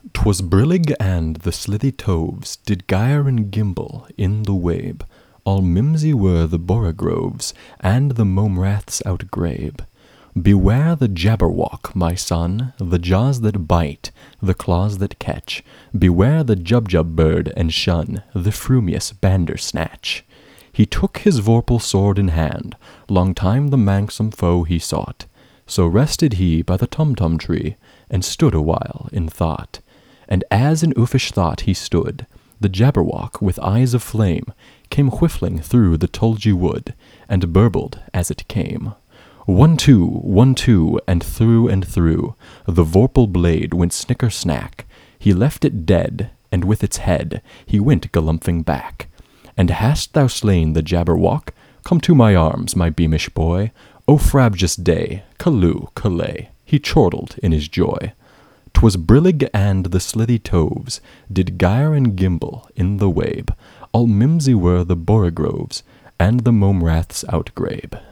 'Twas brillig and the slithy toves did gyre and gimble in the wabe. All mimsy were the borogoves, and the momraths outgrabe. Beware the Jabberwock, my son, the jaws that bite, the claws that catch. Beware the Jubjub bird, and shun the frumious Bandersnatch. He took his vorpal sword in hand, long time the manxome foe he sought. So rested he by the Tumtum tree, and stood awhile in thought. And as in uffish thought he stood, the Jabberwock, with eyes of flame, came whiffling through the tulgey wood, and burbled as it came. 1, 2, 1, 2, and through, the vorpal blade went snicker-snack. He left it dead, and with its head he went galumphing back. And hast thou slain the Jabberwock? Come to my arms, my beamish boy. O frabjous day, callooh, callay, he chortled in his joy. 'Twas brillig and the slithy toves did gyre and gimble in the wabe. All mimsy were the borogoves, and the momraths outgrabe.